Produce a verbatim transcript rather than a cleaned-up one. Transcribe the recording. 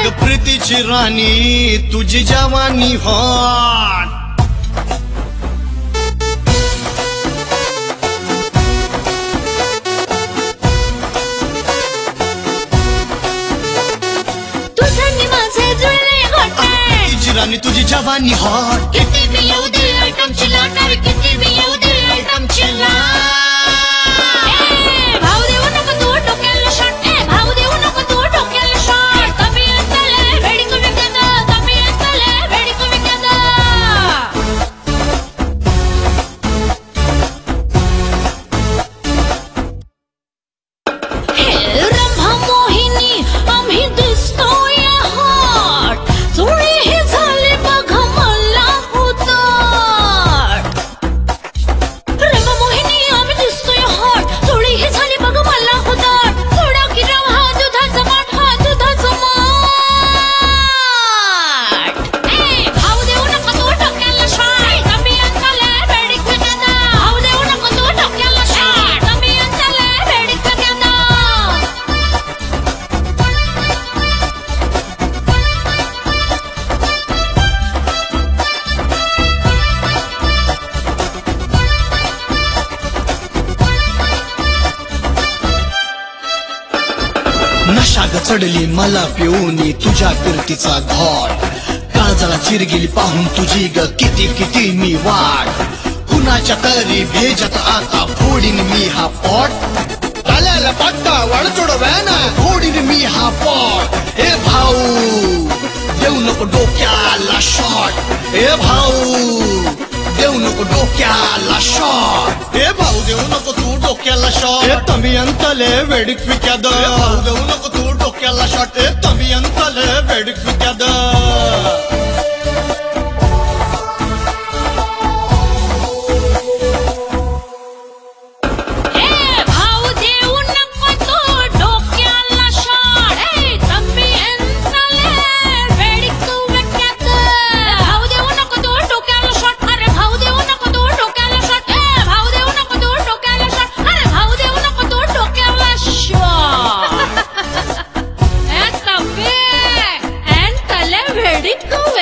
अग प्रीतीची राणी तुझी जवानी हॉट राणी तुझी जवानी हॉट किती भी येऊ दे आयटम चिल्ला नारी किती भी येऊ दे आयटम चिल्ला भाव देऊ नको तू डोक्याला शॉट ए भाव देऊ नको तू डोक्याला शॉट कमी अंतले वेडी कमी केदा कमी अंतले वेडी कमी केदा हे रंभा मोहिनी आम्ही दिसतोय हॉट चोळी हे झाले बघ मला हुताट रंभा मोहिनी आम्ही दिसतोय हॉट चोळी हे झाले बघ मला हुताट थोडा गिरव हा दुधाचा माठ हा दुधाचा माठ ए भाव देऊ नको तू डोक्याला शॉट कमी अंतले वेडी कमी भाव देऊ नको तू डोक्याला शॉट कमी अंतले वेडी कमी नशा ग चढली मला पिऊनी तुझ्या कीर्तीचा घॉट काळजाला चिर गेली पाहून तुझी ग किती किती मी वाट कुणाच्या तरी भेजत आता फोडीन मी हा पॉट आल्याला पट्टा वडचोड व्याना फोडीन मी हा पॉट ए भाऊ देऊ नको डोक्याला शॉट ए भाऊ देऊ नको डोक्याला शॉट ए भाऊ देऊ नको तू डोक्याला शॉट ए तमी अंतले वेडिक फिक्याद भाऊ देऊ नको तू डोक्याला शॉट ए तमी अंतले वेडिक फिक्याद Ready? Go!